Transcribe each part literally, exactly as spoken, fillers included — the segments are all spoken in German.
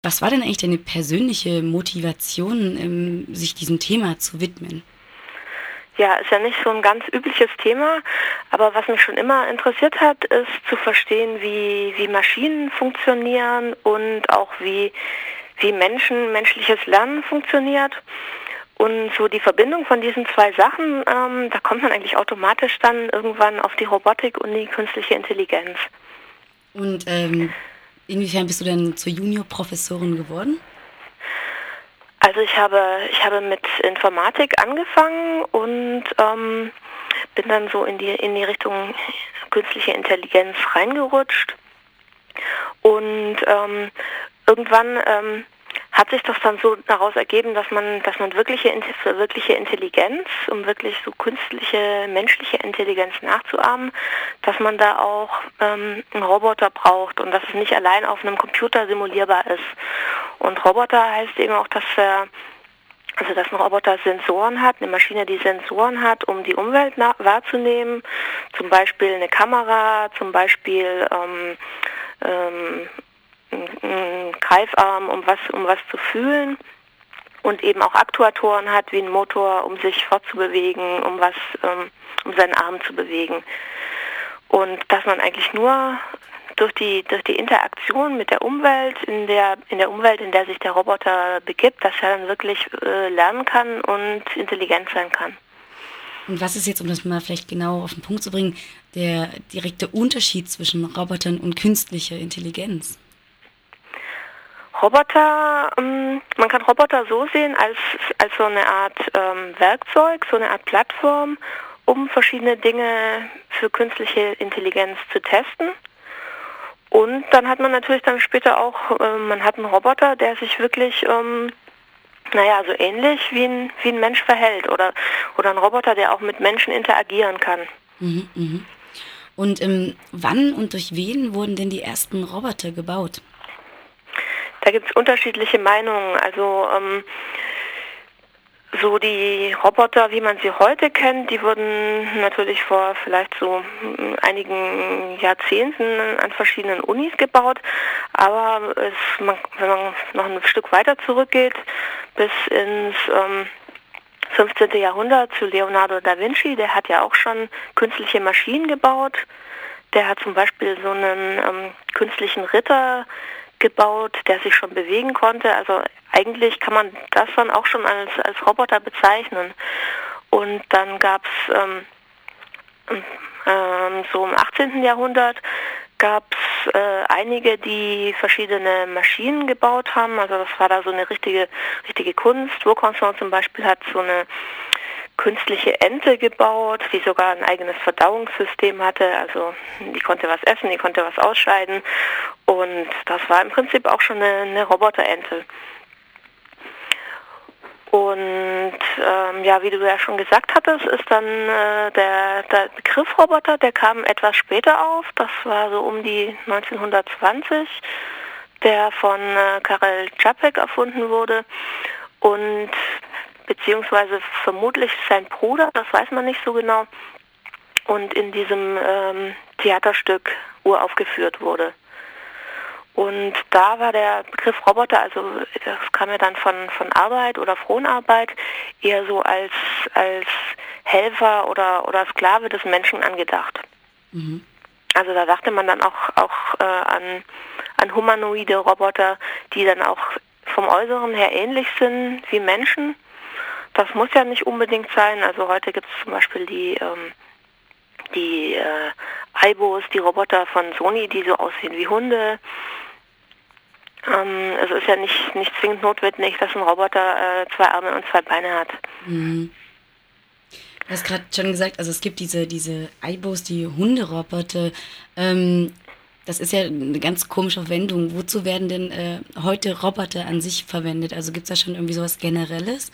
Was war denn eigentlich deine persönliche Motivation, ähm, sich diesem Thema zu widmen? Ja, ist ja nicht so ein ganz übliches Thema, aber was mich schon immer interessiert hat, ist zu verstehen, wie wie Maschinen funktionieren und auch wie wie Menschen menschliches Lernen funktioniert. Und so die Verbindung von diesen zwei Sachen, ähm, da kommt man eigentlich automatisch dann irgendwann auf die Robotik und die künstliche Intelligenz. Und ähm, inwiefern bist du denn zur Juniorprofessorin geworden? Also ich habe ich habe mit Informatik angefangen und ähm, bin dann so in die in die Richtung künstliche Intelligenz reingerutscht und ähm, irgendwann ähm, hat sich das dann so daraus ergeben, dass man dass man wirkliche für wirkliche Intelligenz, um wirklich so künstliche menschliche Intelligenz nachzuahmen, dass man da auch ähm, einen Roboter braucht und dass es nicht allein auf einem Computer simulierbar ist. Und Roboter heißt eben auch, dass er Also dass ein Roboter Sensoren hat, eine Maschine, die Sensoren hat, um die Umwelt na- wahrzunehmen, zum Beispiel eine Kamera, zum Beispiel ähm, ähm, ein, ein Greifarm, um was, um was zu fühlen, und eben auch Aktuatoren hat, wie ein Motor, um sich fortzubewegen, um was, ähm, um seinen Arm zu bewegen. Und dass man eigentlich nur durch die durch die Interaktion mit der Umwelt, in der in der Umwelt, in der sich der Roboter begibt, dass er dann wirklich äh, lernen kann und intelligent sein kann. Und was ist jetzt, um das mal vielleicht genau auf den Punkt zu bringen, der direkte Unterschied zwischen Robotern und künstlicher Intelligenz? Roboter, ähm, man kann Roboter so sehen als als so eine Art ähm, Werkzeug, so eine Art Plattform, um verschiedene Dinge für künstliche Intelligenz zu testen. Und dann hat man natürlich dann später auch, äh, man hat einen Roboter, der sich wirklich, ähm, naja, so ähnlich wie ein, wie ein Mensch verhält, oder, oder ein Roboter, der auch mit Menschen interagieren kann. Mhm, mhm. Und ähm, wann und durch wen wurden denn die ersten Roboter gebaut? Da gibt es unterschiedliche Meinungen. Also ähm, so die Roboter, wie man sie heute kennt, die wurden natürlich vor vielleicht so mm, einigen Jahrzehnten an verschiedenen Unis gebaut. Aber es, man, wenn man noch ein Stück weiter zurückgeht, bis ins ähm, fünfzehnten. Jahrhundert zu Leonardo da Vinci, der hat ja auch schon künstliche Maschinen gebaut. Der hat zum Beispiel so einen ähm, künstlichen Ritter gebaut, der sich schon bewegen konnte. Also eigentlich kann man das dann auch schon als, als Roboter bezeichnen. Und dann gab es ähm, ähm, so im achtzehnten. Jahrhundert gab es äh, einige, die verschiedene Maschinen gebaut haben. Also das war da so eine richtige, richtige Kunst. Vaucanson zum Beispiel hat so eine künstliche Ente gebaut, die sogar ein eigenes Verdauungssystem hatte. Also die konnte was essen, die konnte was ausscheiden. Und das war im Prinzip auch schon eine, eine Roboterente. Und ähm, ja, wie du ja schon gesagt hattest, ist dann äh, der, der Begriff Roboter, der kam etwas später auf. Das war so um die neunzehnhundertzwanzig, der von äh, Karel Čapek erfunden wurde. Und beziehungsweise vermutlich sein Bruder, das weiß man nicht so genau, und in diesem ähm, Theaterstück uraufgeführt wurde. Und da war der Begriff Roboter, also das kam ja dann von, von Arbeit oder Fronarbeit, eher so als, als Helfer oder, oder Sklave des Menschen angedacht. Mhm. Also da dachte man dann auch, auch äh, an, an humanoide Roboter, die dann auch vom Äußeren her ähnlich sind wie Menschen. Das muss ja nicht unbedingt sein. Also heute gibt es zum Beispiel die, ähm, die äh, Aibos, die Roboter von Sony, die so aussehen wie Hunde. Ähm, es ist ja nicht, nicht zwingend notwendig, dass ein Roboter äh, zwei Arme und zwei Beine hat. Mhm. Du hast gerade schon gesagt, also es gibt diese, diese Aibos, die Hunderoboter. Ähm, das ist ja eine ganz komische Wendung. Wozu werden denn äh, heute Roboter an sich verwendet? Also gibt es da schon irgendwie sowas Generelles?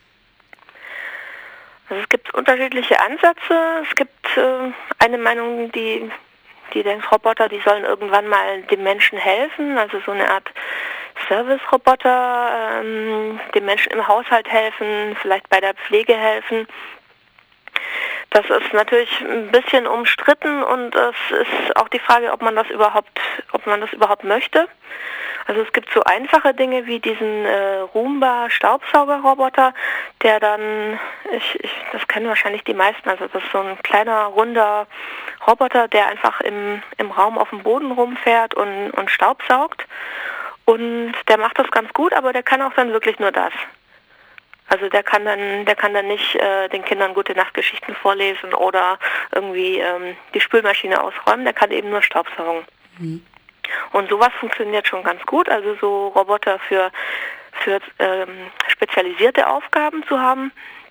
Also es gibt unterschiedliche Ansätze. Es gibt äh, eine Meinung, die, die denkt, Roboter, die sollen irgendwann mal dem Menschen helfen, also so eine Art Service-Roboter, ähm, dem Menschen im Haushalt helfen, vielleicht bei der Pflege helfen. Das ist natürlich ein bisschen umstritten und es ist auch die Frage, ob man das überhaupt, ob man das überhaupt möchte. Also es gibt so einfache Dinge wie diesen äh, Roomba-Staubsaugerroboter, der dann, ich, ich, das kennen wahrscheinlich die meisten, also das ist so ein kleiner, runder Roboter, der einfach im, im Raum auf dem Boden rumfährt und, und Staub saugt. Und der macht das ganz gut, aber der kann auch dann wirklich nur das. Also der kann dann, der kann dann nicht äh, den Kindern gute Nachtgeschichten vorlesen oder irgendwie ähm, die Spülmaschine ausräumen, der kann eben nur Staubsaugen. Mhm. Und sowas funktioniert schon ganz gut, also so Roboter für, für ähm, spezialisierte Aufgaben zu haben.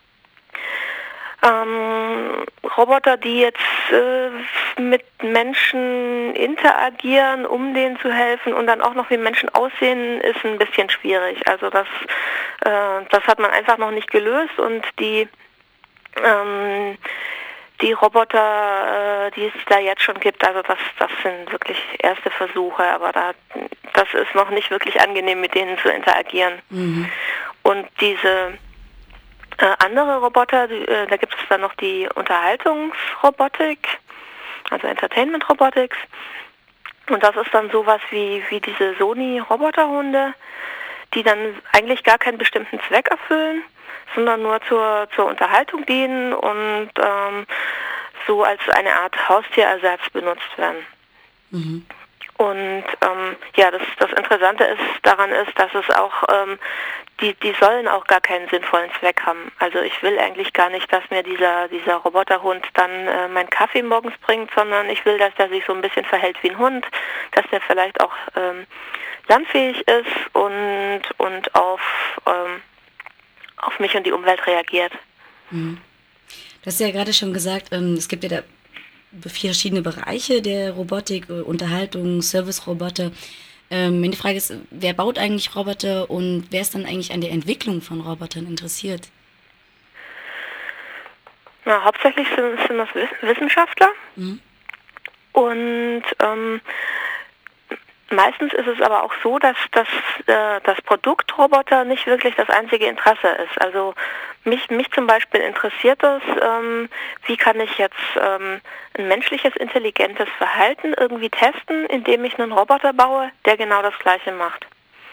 Ähm, Roboter, die jetzt äh, mit Menschen interagieren, um denen zu helfen und dann auch noch wie Menschen aussehen, ist ein bisschen schwierig. Also das, äh, das hat man einfach noch nicht gelöst und die ähm, die Roboter, äh, die es da jetzt schon gibt, also das, das sind wirklich erste Versuche, aber da, das ist noch nicht wirklich angenehm, mit denen zu interagieren. Mhm. Und diese äh, andere Roboter, die, äh, da gibt es dann noch die Unterhaltungsrobotik, also Entertainment Robotics. Und das ist dann sowas wie, wie diese Sony-Roboterhunde, die dann eigentlich gar keinen bestimmten Zweck erfüllen, sondern nur zur, zur Unterhaltung dienen und ähm, so als eine Art Haustierersatz benutzt werden. Mhm. Und ähm, ja, das, das Interessante ist daran ist, dass es auch, ähm, die, die sollen auch gar keinen sinnvollen Zweck haben. Also ich will eigentlich gar nicht, dass mir dieser, dieser Roboterhund dann äh, meinen Kaffee morgens bringt, sondern ich will, dass der sich so ein bisschen verhält wie ein Hund, dass der vielleicht auch ähm, lernfähig ist und, und auf, ähm, auf mich und die Umwelt reagiert. Mhm. Du hast ja gerade schon gesagt, ähm, es gibt ja da vier verschiedene Bereiche der Robotik, Unterhaltung, Service-Roboter. Ähm, meine Frage ist, wer baut eigentlich Roboter und wer ist dann eigentlich an der Entwicklung von Robotern interessiert? Na, hauptsächlich sind, sind das Wissenschaftler. Mhm. Und ähm, meistens ist es aber auch so, dass, dass äh, das Produkt Roboter nicht wirklich das einzige Interesse ist. Also mich, mich zum Beispiel interessiert es, ähm, wie kann ich jetzt ähm, ein menschliches, intelligentes Verhalten irgendwie testen, indem ich einen Roboter baue, der genau das Gleiche macht.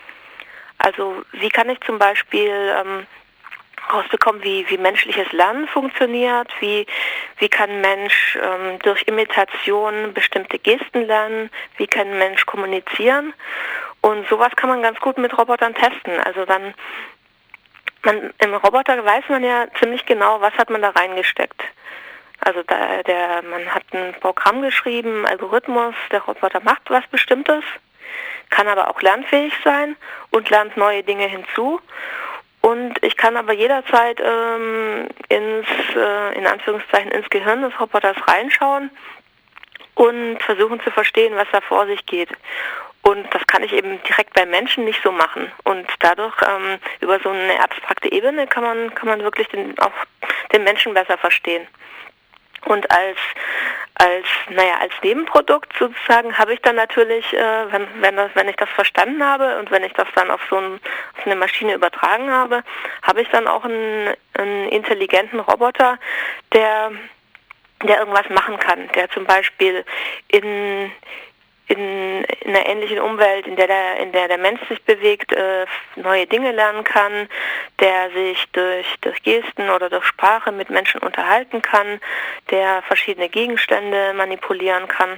Also wie kann ich zum Beispiel ähm, rausbekommen, wie, wie menschliches Lernen funktioniert, wie, wie kann Mensch ähm, durch Imitation bestimmte Gesten lernen, wie kann Mensch kommunizieren und sowas kann man ganz gut mit Robotern testen. Also dann, man, im Roboter weiß man ja ziemlich genau, was hat man da reingesteckt. Also da, der, man hat ein Programm geschrieben, Algorithmus, der Roboter macht was Bestimmtes, kann aber auch lernfähig sein und lernt neue Dinge hinzu. Und ich kann aber jederzeit ähm, ins, äh, in Anführungszeichen, ins Gehirn des Roboters reinschauen und versuchen zu verstehen, was da vor sich geht. Und das kann ich eben direkt bei Menschen nicht so machen. Und dadurch, ähm, über so eine abstrakte Ebene, kann man, kann man wirklich den, auch den Menschen besser verstehen. Und als als naja als Nebenprodukt sozusagen habe ich dann natürlich, äh, wenn wenn das wenn ich das verstanden habe und wenn ich das dann auf so ein, auf eine Maschine übertragen habe, habe ich dann auch einen, einen intelligenten Roboter, der der irgendwas machen kann, der zum Beispiel in in, in einer ähnlichen Umwelt, in der der, in der der Mensch sich bewegt, äh, neue Dinge lernen kann, der sich durch, durch Gesten oder durch Sprache mit Menschen unterhalten kann, der verschiedene Gegenstände manipulieren kann.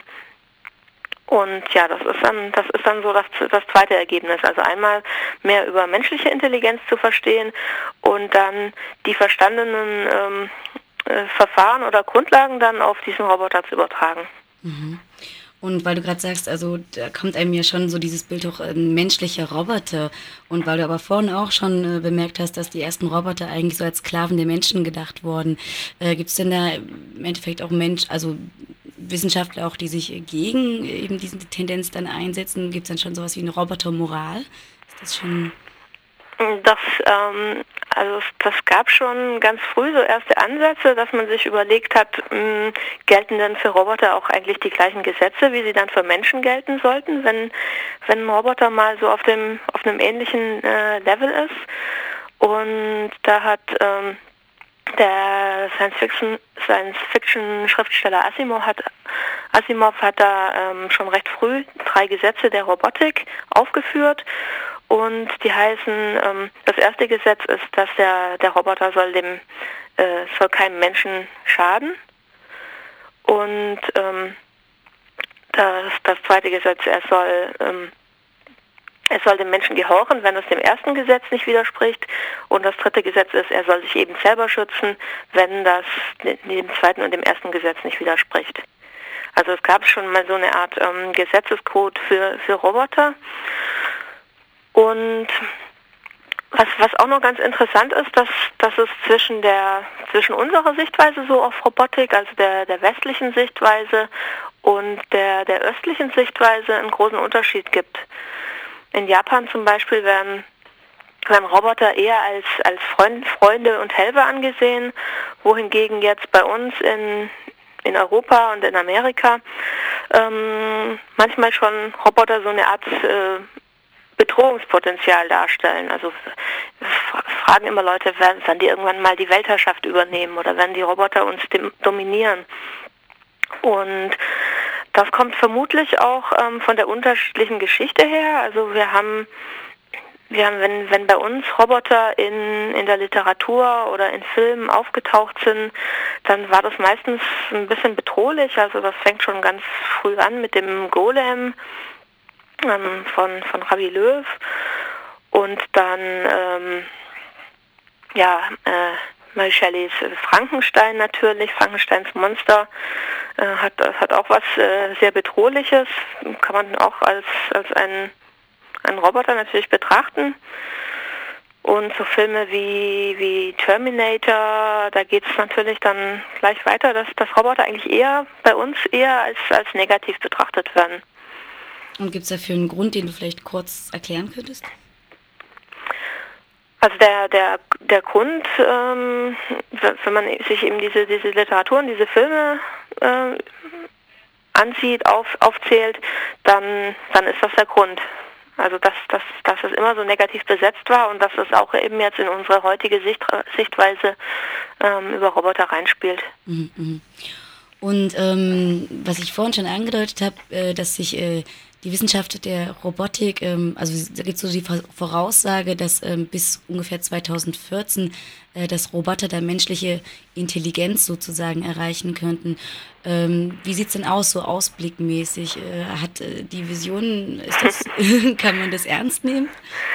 Und ja, das ist dann, das ist dann so das, das zweite Ergebnis. Also einmal mehr über menschliche Intelligenz zu verstehen und dann die verstandenen ähm, äh, Verfahren oder Grundlagen dann auf diesen Roboter zu übertragen. Mhm. Und weil du gerade sagst, also da kommt einem ja schon so dieses Bild auch ein menschlicher Roboter. Und weil du aber vorhin auch schon äh, bemerkt hast, dass die ersten Roboter eigentlich so als Sklaven der Menschen gedacht wurden, äh, gibt es denn da im Endeffekt auch Mensch, also Wissenschaftler auch, die sich gegen eben diese Tendenz dann einsetzen? Gibt es dann schon sowas wie eine Robotermoral? Ist das schon... Das, ähm, also das gab schon ganz früh so erste Ansätze, dass man sich überlegt hat, mh, gelten denn für Roboter auch eigentlich die gleichen Gesetze, wie sie dann für Menschen gelten sollten, wenn wenn ein Roboter mal so auf dem auf einem ähnlichen äh, Level ist. Und da hat ähm, der Science-Fiction, Science-Fiction-Schriftsteller Asimov hat Asimov hat da ähm, schon recht früh drei Gesetze der Robotik aufgeführt und die heißen, ähm, das erste Gesetz ist, dass der, der Roboter soll dem äh, soll keinem Menschen schaden und ähm, das, das zweite Gesetz, er soll ähm, er soll dem Menschen gehorchen, wenn es dem ersten Gesetz nicht widerspricht. Und das dritte Gesetz ist, er soll sich eben selber schützen, wenn das dem zweiten und dem ersten Gesetz nicht widerspricht. Also es gab schon mal so eine Art ähm, Gesetzescode für, für Roboter. Und was, was auch noch ganz interessant ist, dass, dass es zwischen der zwischen unserer Sichtweise so auf Robotik, also der, der westlichen Sichtweise und der, der östlichen Sichtweise einen großen Unterschied gibt. In Japan zum Beispiel werden, werden Roboter eher als, als Freund, Freunde und Helfer angesehen, wohingegen jetzt bei uns in, in Europa und in Amerika ähm, manchmal schon Roboter so eine Art äh, Bedrohungspotenzial darstellen. Also fragen immer Leute, werden, werden die irgendwann mal die Weltherrschaft übernehmen oder werden die Roboter uns dem, dominieren? Und das kommt vermutlich auch ähm, von der unterschiedlichen Geschichte her. Also wir haben, wir haben, wenn, wenn bei uns Roboter in, in der Literatur oder in Filmen aufgetaucht sind, dann war das meistens ein bisschen bedrohlich. Also das fängt schon ganz früh an mit dem Golem ähm, von, von Ravi Löw und dann ähm, ja äh, Mary Shelleys Frankenstein natürlich, Frankensteins Monster äh, hat, hat auch was äh, sehr Bedrohliches, kann man auch als, als ein, ein Roboter natürlich betrachten. Und so Filme wie, wie Terminator, da geht es natürlich dann gleich weiter, dass, dass Roboter eigentlich eher bei uns eher als, als negativ betrachtet werden. Und gibt es dafür einen Grund, den du vielleicht kurz erklären könntest? Also der der der Grund, ähm, wenn man sich eben diese diese Literaturen, diese Filme äh, ansieht, auf, aufzählt, dann dann ist das der Grund. Also dass dass dass es immer so negativ besetzt war und dass es auch eben jetzt in unsere heutige Sicht, Sichtweise ähm, über Roboter reinspielt. Mhm. Und ähm, was ich vorhin schon angedeutet habe, äh, dass sich äh, die Wissenschaft der Robotik, ähm, also da gibt es so die Voraussage, dass ähm, bis ungefähr zweitausendvierzehn äh, das Roboter da menschliche Intelligenz sozusagen erreichen könnten. Ähm, wie sieht es denn aus, so ausblickmäßig? Äh, hat äh, die Vision, ist das, kann man das ernst nehmen?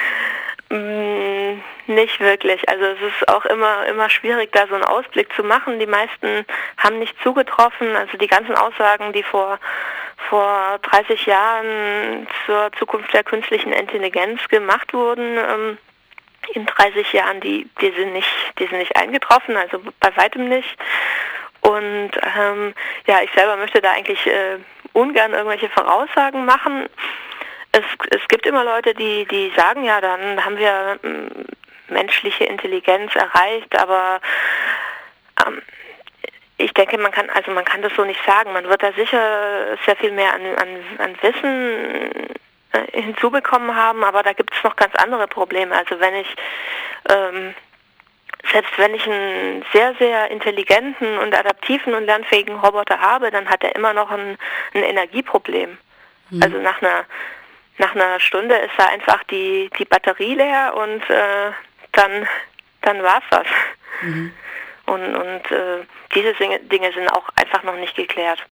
Mm, nicht wirklich. Also es ist auch immer immer schwierig, da so einen Ausblick zu machen. Die meisten haben nicht zugetroffen. Also die ganzen Aussagen, die vor vor dreißig Jahren zur Zukunft der künstlichen Intelligenz gemacht wurden, ähm, in dreißig Jahren, die die sind nicht die sind nicht eingetroffen. Also bei weitem nicht. Und ähm, ja, ich selber möchte da eigentlich äh, ungern irgendwelche Voraussagen machen. Es, es gibt immer Leute, die, die sagen, ja, dann haben wir m, menschliche Intelligenz erreicht, aber ähm, ich denke, man kann, also man kann das so nicht sagen. Man wird da sicher sehr viel mehr an, an, an Wissen äh, hinzubekommen haben, aber da gibt es noch ganz andere Probleme. Also wenn ich ähm, selbst wenn ich einen sehr, sehr intelligenten und adaptiven und lernfähigen Roboter habe, dann hat er immer noch ein, ein Energieproblem. Mhm. Also nach einer Nach einer Stunde ist da einfach die, die Batterie leer und äh, dann, dann war's das. Mhm. Und, und äh, diese Dinge, Dinge sind auch einfach noch nicht geklärt.